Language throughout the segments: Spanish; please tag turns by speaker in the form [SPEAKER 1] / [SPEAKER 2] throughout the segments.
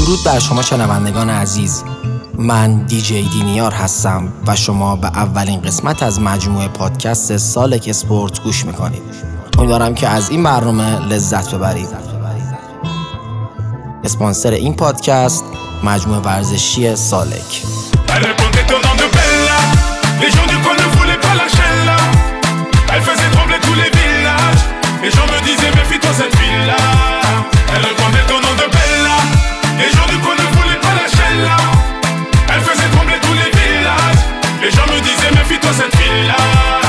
[SPEAKER 1] درود بر شما شنوندگان عزیز. من دیجی دینیار هستم و شما به اولین قسمت از مجموعه پادکست سالک اسپورت گوش میکنید. امیدوارم که از این برنامه لذت ببرید. اسپانسر این پادکست مجموعه ورزشی سالک.
[SPEAKER 2] Les gens me disaient méfie-toi cette fille-là. Elle répondait ton nom de Bella. Les gens du coin ne voulaient pas lâcher là. Elle faisait trembler tous les villages. Les gens me disaient méfie-toi cette fille-là.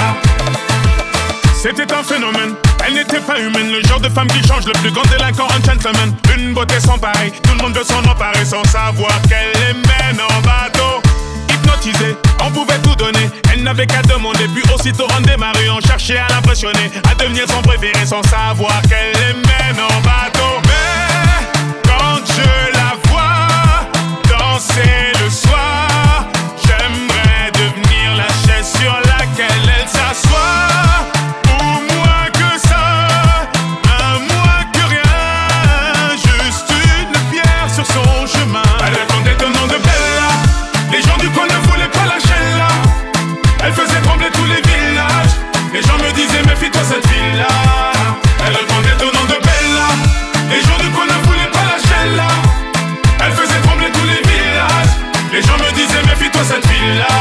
[SPEAKER 2] C'était un phénomène, elle n'était pas humaine. Le genre de femme qui change le plus grand délinquant en gentleman. Une beauté sans pareil, tout le monde veut s'en emparer sans savoir qu'elle les mène en bateau. Hypnotisée, on pouvait tout donner. Elle n'avait qu'à demander, puis aussitôt on démarrait. On cherchait à l'impressionner, à devenir son préféré sans savoir qu'elle les mène en bateau. Mais quand je la vois danser le soir, j'aimerais devenir la chaise sur laquelle elle s'assoit. Ou moins que ça, un moins que rien, juste une pierre sur son chemin. Elle répondait au nom de Bella. Les gens du coin ne voulaient pas lâcher là. Elle faisait trembler tous les villages. Les gens me disaient méfie-toi cette fille-là. Elle répondait au nom de Bella. Les gens du coin ne voulaient pas lâcher là. Elle faisait trembler tous les villages. Les gens me disaient méfie-toi cette fille-là.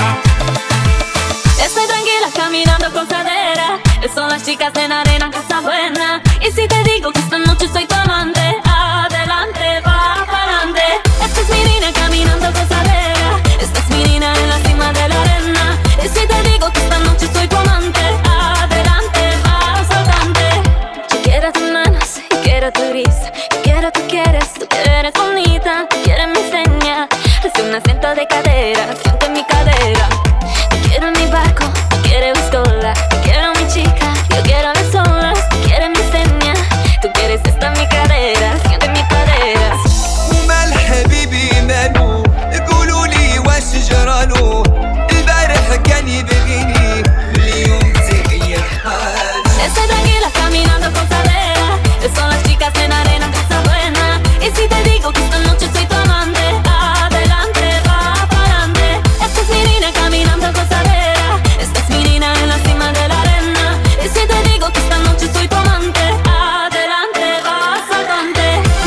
[SPEAKER 3] Estoy tranquila caminando con cadera. Son las chicas en arena, casa buena. Y si te digo que esta noche soy tu amante, adelante, va pa'lante. Esta es mi niña caminando con cadera. Esta es mi niña en la cima de la arena. Y si te digo que esta noche soy tu amante, adelante, va saltante. Yo quiero tus manos, yo quiero tu risa. Yo quiero tú eres bonita. Tú quieres mi seña. Hace un acento de cadera, siente mi cadera. Yo quiero mi barco, tú quieres viscola. Yo quiero mi chica, yo quiero las olas. Tú quieres mi seña, tú quieres esta mi cadera, siente mi cadera.
[SPEAKER 4] ومال حبيبي مالو يقولوا لي واش جرالو البارح كان يبغيني اليوم تغير حال.
[SPEAKER 3] Estoy tranquila caminando con cadera. Son las chicas en arena, casa buena. Y si te digo que esta noche soy tu amante, adelante, va pa'lante. Esta es mi niña caminando con cadera. Esta es mi niña en la cima de la arena. Y si te digo que esta noche soy tu amante, adelante, va saltante.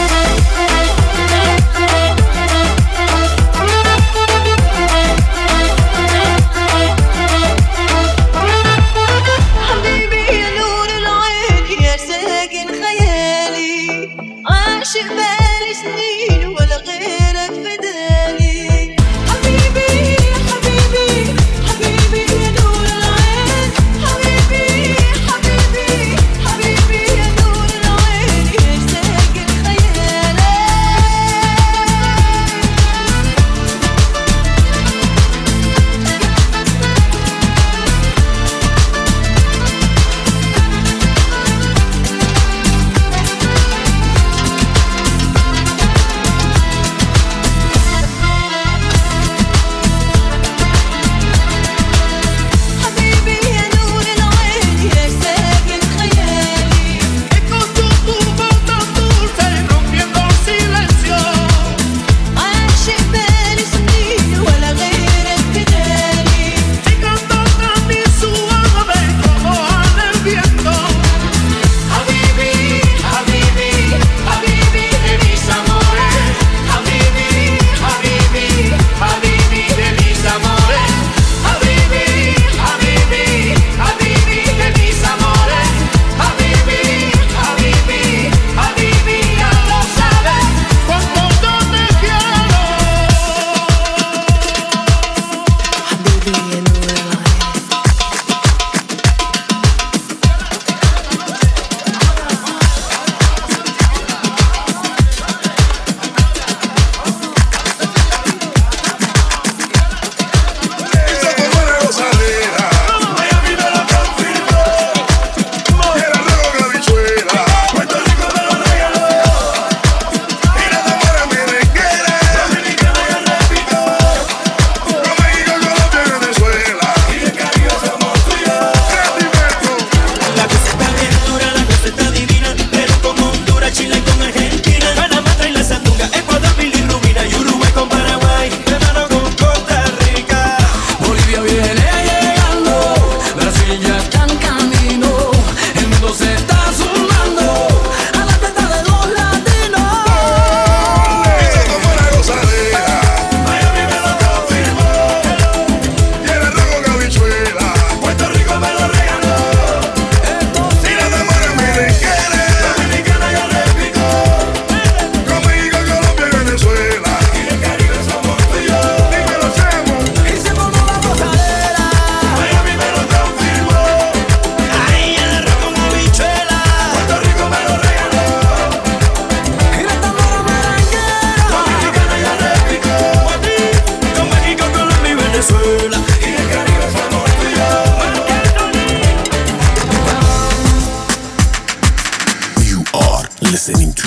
[SPEAKER 5] حبيبي يا نور العين يا ساكن خيالي عاشق بالي سنين ولا غيرك فداني حبيبي حبيبي حبيبي يا نور العين حبيبي حبيبي حبيبي يا نور العين يا ساكن خيالي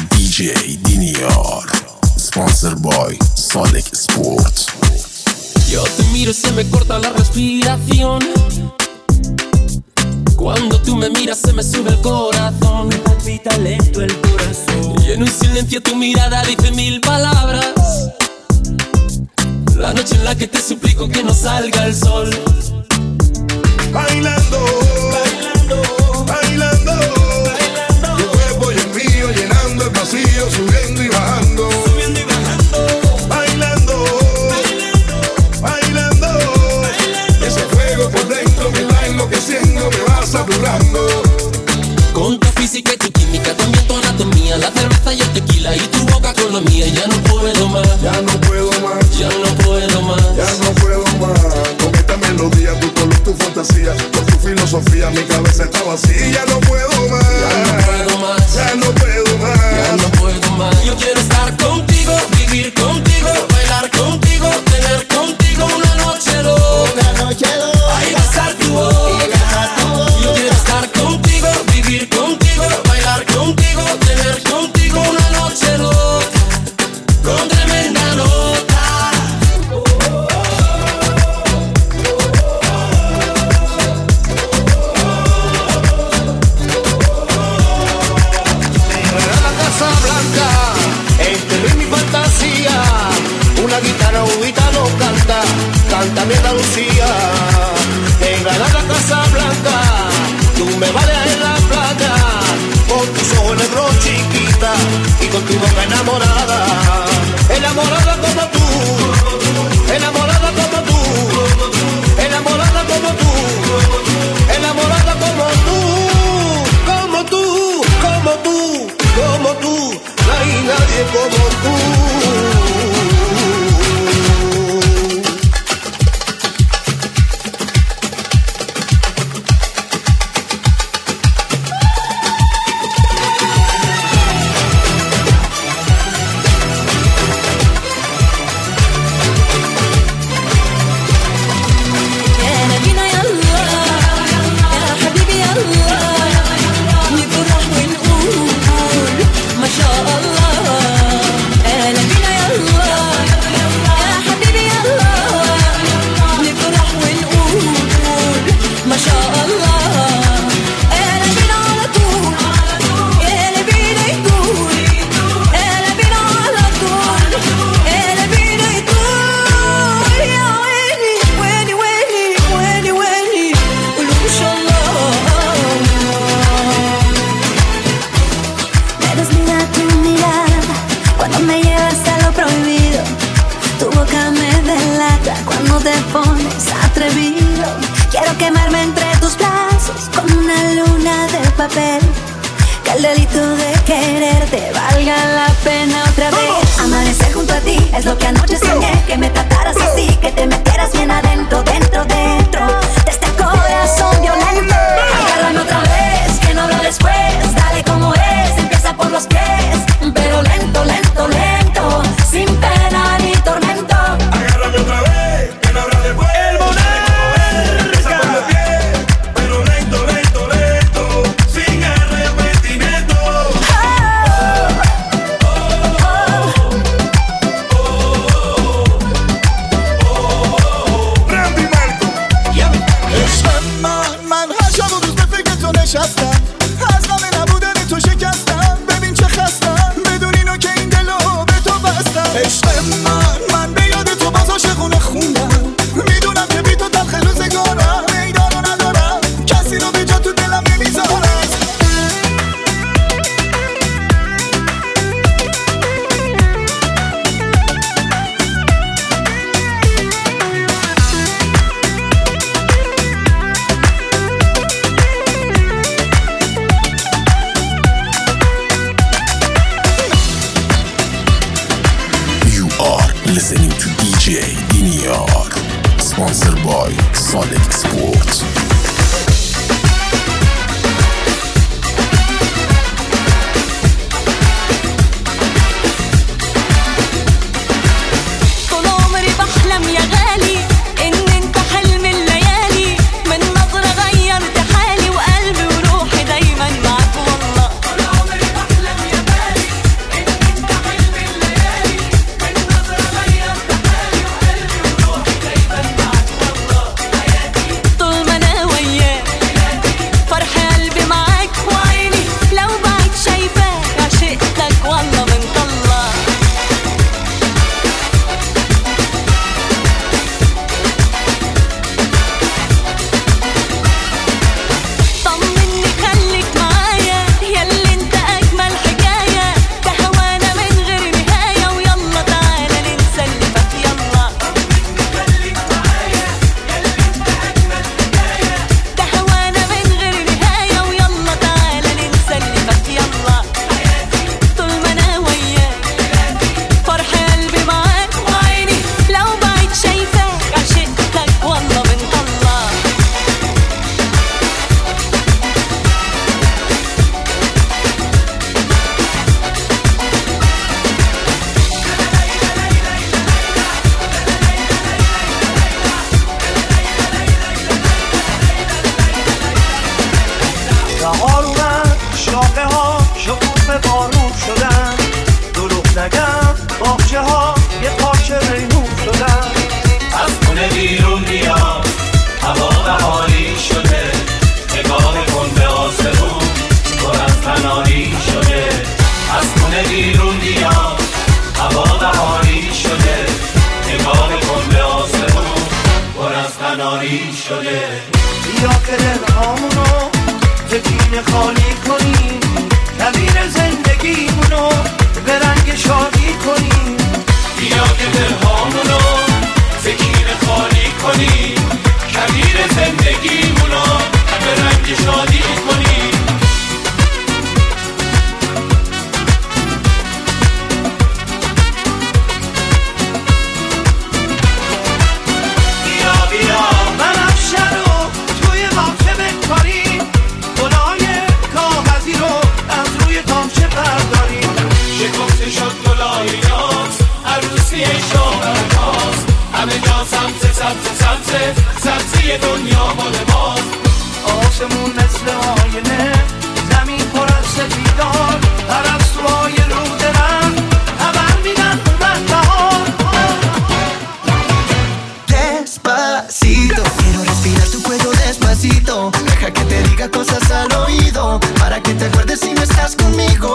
[SPEAKER 6] DJ Dinior, Sponsor by Solek Sport.
[SPEAKER 7] Yo te miro y se me corta la respiración. Cuando tú me miras se me sube el corazón.
[SPEAKER 8] Me palpita lento el corazón.
[SPEAKER 7] Y en un silencio tu mirada dice 1000 palabras. La noche en la que te suplico que no salga el sol.
[SPEAKER 9] Bailando, bailando, bailando, bailando. Tu cuerpo y el mío llenando el vacío, subiendo y bajando,
[SPEAKER 8] Subiendo y bajando.
[SPEAKER 9] bailando, bailando, bailando, bailando. Ese fuego por dentro me va enloqueciendo, me va saturando.
[SPEAKER 7] Con tu física y tu química, también tu anatomía, la cerveza y el tequila y tu boca con la mía. Ya no puedo más,
[SPEAKER 9] Ya no puedo más,
[SPEAKER 7] ya no puedo más.
[SPEAKER 9] ya no puedo más. Con esta melodía, tu color, tu fantasía, con tu filosofía, mi cabeza está vacía. Ya no puedo más,
[SPEAKER 7] Ya no puedo más,
[SPEAKER 9] ya no puedo más.
[SPEAKER 7] ya no puedo más. Yo quiero estar contigo, vivir contigo, bailar contigo, tener contigo una noche loca. Ay, besar tu boca. Yo quiero estar contigo, vivir contigo, bailar contigo, tener contigo una noche loca. Con tremenda nota.
[SPEAKER 10] La Casa Blanca, este es mi fantasía. Una guitarra ubita no canta, canta mi Andalucía. Venga la Casa Blanca, tú me vales en la playa, con tus ojos negros chiquita y con tu boca enamorada. Enamorada como tú, enamorada como tú, enamorada como tú, enamorada como tú, como tú, como tú, como tú, no hay nadie como tú.
[SPEAKER 3] Que el delito de quererte valga la pena otra vez. Amanecer junto a ti es lo que anoche soñé. Que me trataras así, que te metieras bien adentro, dentro, dentro de este corazón violento. Agárrame otra vez, que no hablo después. Dale como es, empieza por los pies, pero lento, lento, lento, sin pena ni tormento.
[SPEAKER 9] Agárrame otra vez, que no habrá después. El monarca. Empieza por los pies, pero lento, lento, lento, sin arrepentimiento. Randy Marco.
[SPEAKER 10] من هر شب و روز به فکر تو نشستم، از غم نبودن تو شکستم. ببین چه خستم، بدون اینو که این دلو به تو بستم. عشق من به یاد تو باز عاشقونه خوندم. میدونم که بی تو تلخ روزگارم، میدانو ندارم کسی رو به جا تو دلم نمیذارم.
[SPEAKER 6] You are listening to DJ Dinior, sponsored by Solek Sport.
[SPEAKER 3] طول عمري بحلم يا غالي ان انت حلم الليالي، من نظرة غيرت حالي وقلبي وروحي دايما معاك والله. طول عمري بحلم يا غالي
[SPEAKER 11] خونه بیرون بیا هوا بهاری شده نگاه کن به آسمون پر از تنهایی شده از خونه بیرون بیا هوا بهاری شده نگاه کن به آسمون پر از تنهایی شده
[SPEAKER 10] بیا که دلهامونو زکین خالی کنیم کبیر زندگیمونو به رنگ شادی کنیم
[SPEAKER 11] بیا که دلهامونو زکین خالی کنیم کبیر زندگیمونو به رنگ شادی کنیم سبزی دنیا مال ماست
[SPEAKER 10] آسمون مثل آینه زمین پر از سفیدان پرستوهای رو درم خبر میدن اومد بهار
[SPEAKER 4] Despacito, quiero respirar tu cuello despacito. Deja que te diga cosas al oído para que te acuerdes si no estás conmigo.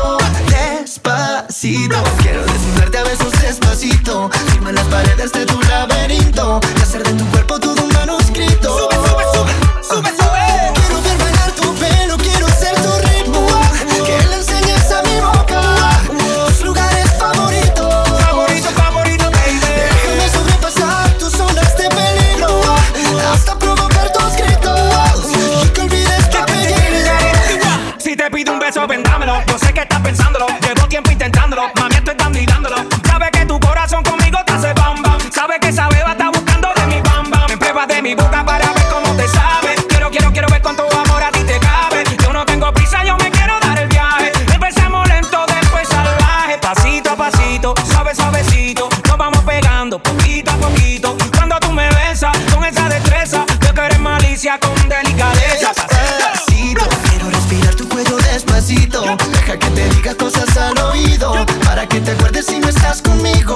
[SPEAKER 4] Despacito, quiero desnudarte a besos despacito. Firma en las paredes de tu laberinto y hacer de tu cuerpo todo un manuscrito. Sube, sube, sube, sube, sube. Quiero ver bailar tu pelo, quiero ser tu ritmo. Que le enseñes a mi boca tus lugares favoritos.
[SPEAKER 10] Favorito, favorito, baby.
[SPEAKER 4] Déjame sobrepasar tus zonas de peligro hasta provocar tus gritos y que olvides tu apellido.
[SPEAKER 10] Si te pido un beso, vendámelo. Yo sé que estás pensándolo. Llevo tiempo intentándolo. Mami, estoy tan mirándolo. Sabes que tu corazón conmigo te hace bam bam. Sabes que esa beba está buscando de mi bam bam. Me pruebas de mi boca para ver cómo te sabe. Quiero ver cuánto amor a ti te cabe. Yo no tengo prisa, yo me quiero dar el viaje. Empezamos lento, después salvaje. Pasito a pasito, suave, suavecito. Nos vamos pegando poquito a poquito. Cuando tú me besas con esa destreza, yo que eres malicia con delicadeza.
[SPEAKER 4] Despacito, quiero respirar tu cuello despacito. Deja que te diga cosas al oído para que te acuerdes si no estás conmigo.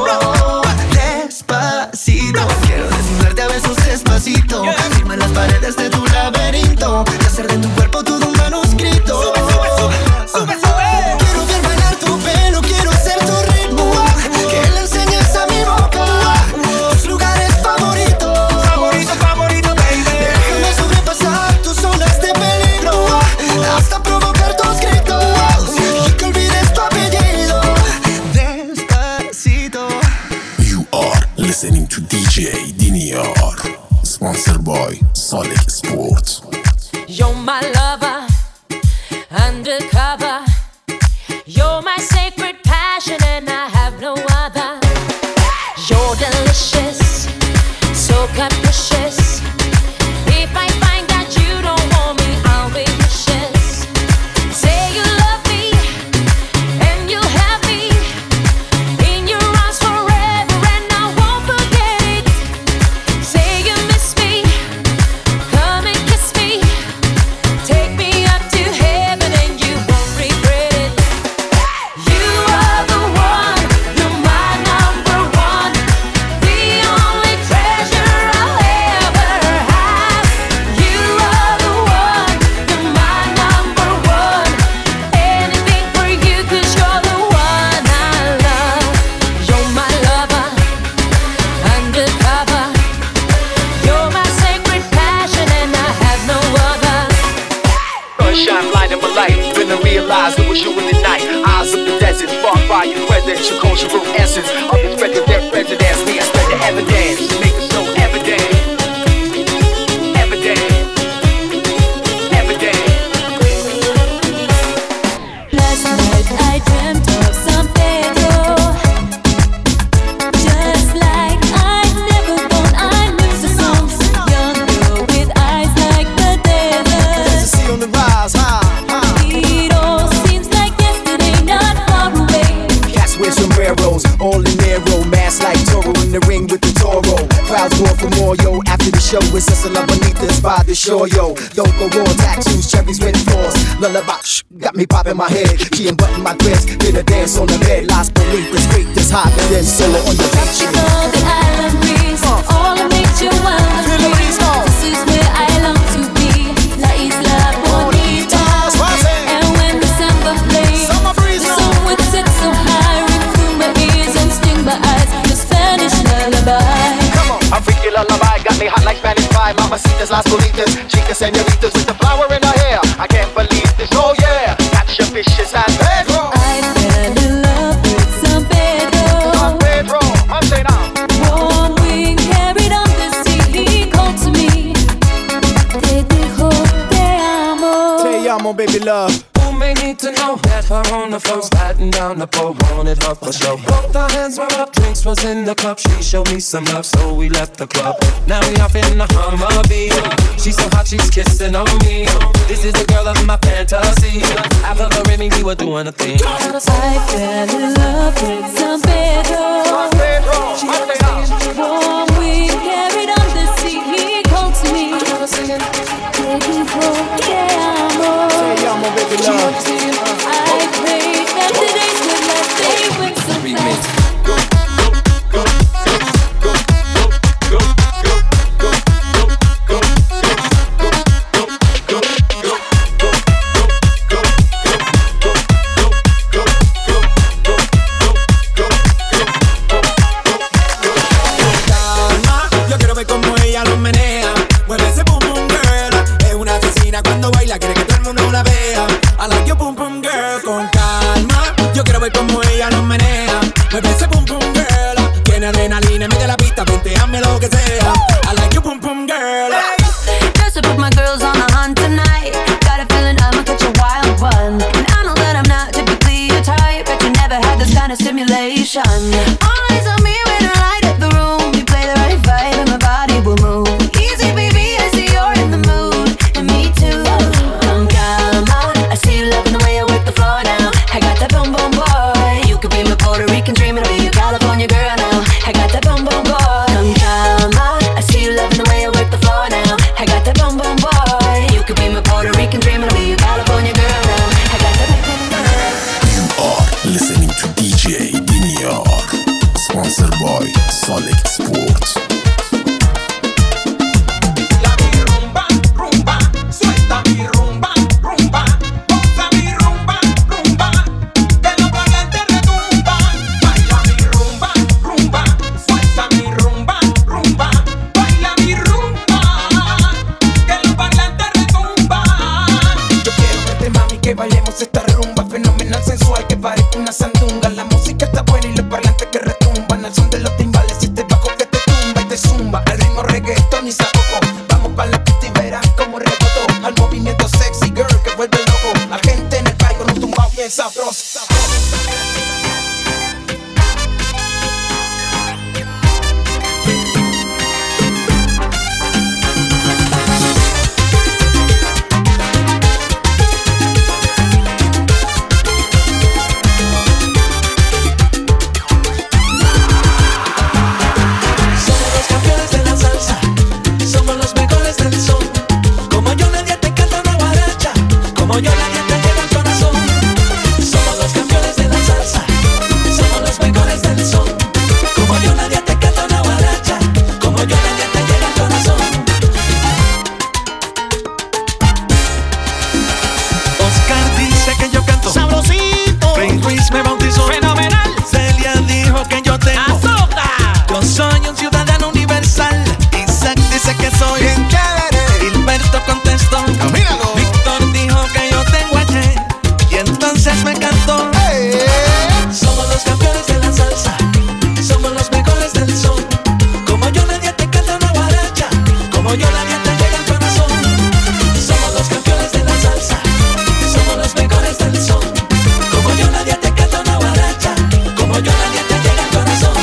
[SPEAKER 4] Despacito, quiero desnudarte a besos despacito. Firma en las paredes de tu laberinto y hacer de tu cuerpo todo un manuscrito. Sube, sube, sube, sube, sube. Quiero ver bailar tu pelo, quiero ser tu ritmo. Que le enseñes a mi boca tus lugares favoritos.
[SPEAKER 10] Favorito, favorito, baby.
[SPEAKER 4] Déjame sobrepasar tus zonas de peligro hasta provocar tus gritos y que olvides tu apellido. Despacito.
[SPEAKER 6] You are listening to DJ Dinior, sponsored by Solid Sport.
[SPEAKER 3] You're my lover, undercover. You're my sacred passion and I have no other. You're delicious, so capricious. If I find that you don't want me, I'll be vicious. Say you love me and you'll have me in your arms forever and I won't forget it. Say you miss me, come and kiss me. Take me up to heaven and you won't regret it. You are the one, you're my number one. The only treasure I'll ever have. You are the one, you're my number one. Anything for you 'cause you're the one I love. You're my lover, undercover. You're my sacred passion and I have no other.
[SPEAKER 12] Sunshine lighting my life, then I realized it was you in the night. Eyes of the desert, sparked by your presence, your cultural essence. Unexpected death presidents, me expect the evidence, make it so evident. Evident. Evident.
[SPEAKER 3] Last night I dreamt of something more. Just like I'd never known. I knew the songs, young girl with eyes like the desert.
[SPEAKER 10] See on the rise,
[SPEAKER 3] It all seems like yesterday, not far away.
[SPEAKER 12] Cats wear sombreros, all in narrow, mask like Toro in the ring with the Toro. Crowds going for more, yo. After the show, it's just a love beneath us by the shore, yo. Don't go raw, tattoos, cherries with force. Lullaby, got me popping my head. Key and button my dress, did a dance on the bed. Lost beneath the street, this hot and then solo on the beach.
[SPEAKER 3] Tropical, the island breeze, all of me
[SPEAKER 10] Ay, mamacitas, las bonitas, chicas, señoritas with the flower in her hair. I can't believe this, oh yeah. Got your fishes and Pedro.
[SPEAKER 3] I fell in love with San Pedro.
[SPEAKER 10] San Pedro, I'm saying now.
[SPEAKER 3] One wing carried on the sea, he called to me. Te dijo, te amo.
[SPEAKER 12] Te amo, baby love.
[SPEAKER 7] May need to know that her on the floor, sliding down the pole, wanted her for show. Both our hands were up, drinks was in the cup. She showed me some love, so we left the club. Now we off in the Humvee. She's so hot, she's kissing on me. This is the girl of my fantasy. After the ring, we were doing a thing.
[SPEAKER 3] I fell in love with San Pedro.
[SPEAKER 10] San Pedro, I'm saying now.
[SPEAKER 3] One wing carried on the sea, he called to me. Te dijo, te amo.
[SPEAKER 12] Te amo, baby love.
[SPEAKER 3] I prayed that the days would last, they went so fast.
[SPEAKER 8] Yo quiero ver cómo ella lo menea. Mueve ese pum pum girl. Es una asesina cuando baila, quiere que todo el mundo la vea. I like your pum pum girl. Con calma, yo quiero ver cómo ella lo menea. Mueve ese pum pum girl. Tiene adrenalina en medio de la pista, venteame lo que sea. I like your pum pum girl.
[SPEAKER 3] Just to put my girls on the hunt tonight. Got a feeling I'ma catch a wild one. And I know that I'm not typically your type, but you never had this kind of stimulation. Eyes on me when I light up the room. You play the right vibe and my body will move. Easy baby, I see you're in the mood, and me too. Con calma, I see you loving the way I work the floor now. I got that boom boom boy. You could be my Puerto Rican dream and I'll be your California girl now. I got that boom boom boy. Con calma, I see you loving the way I work the floor now. I got that boom boom boy. You could be my Puerto Rican dream and I'll be your California girl now. I got that boom boom boy.
[SPEAKER 6] You are listening to DJ Dinior, sponsored by Solek Sports.
[SPEAKER 9] La mi rumba, rumba, suelta mi rumba, rumba, goza mi rumba, rumba, que los parlantes retumban. Baila mi rumba, rumba, suelta mi rumba, rumba, baila mi rumba, que los parlantes retumban.
[SPEAKER 8] Yo quiero verte mami que bailemos esta rumba fenomenal sensual que parezca una sandunga. La música está buena y los parlantes que retumban al son de los timbales y este bajo que te tumba y te zumba. Al ritmo reggaetón y sacoco. Vamos pa' la pista y verás como rebotó. Al movimiento sexy girl que vuelve loco. La gente en el baile con un tumbao bien sabroso.
[SPEAKER 7] Somos los campeones de la salsa, somos los mejores del son. Como yo nadie te canta una guaracha, como yo nadie te llega al corazón. Somos los campeones de la salsa, somos los mejores del son. Como yo nadie te canta una guaracha, como yo nadie te llega al corazón. Oscar dice que yo canto sabrosito. Rey Ruiz me bautizó fenomenal. Celia dijo que yo tengo yo soy un ciudadano universal. Isaac dice que soy bien chévere. Gilberto contestó, míralo. Víctor dijo que yo tengo H y entonces me cantó. Somos los campeones de la salsa, somos los mejores del son. Como yo nadie te canta una guaracha, como yo nadie te llega al corazón. Somos los campeones de la salsa, somos los mejores del son. Como yo nadie te canta una guaracha, como yo nadie te llega al corazón.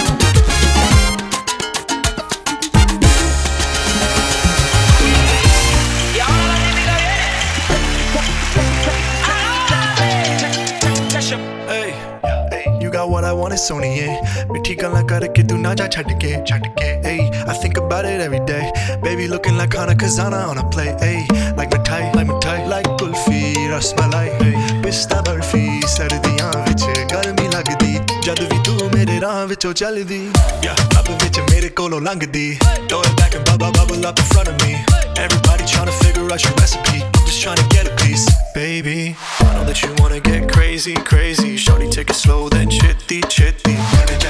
[SPEAKER 13] You got what I want, it's Sony, yeah. मिठी गल्ला करके तू ना जा छड़ के Hey, I think about it every day. Baby looking like Hana Kazana on a plate. Hey, like mithai, like kulfi, rasmalai. Pista barfi, sardiyan vich garmi lagdi. Jad vi tu mere raah vichon chaldi. Yeah, lab vich mere kolo langdi. Throw it back and bubble up in front of me. Everybody tryna figure out your recipe. I'm just tryna get a piece, baby. I know that you wanna get crazy. Shorty take it slow, then chitty.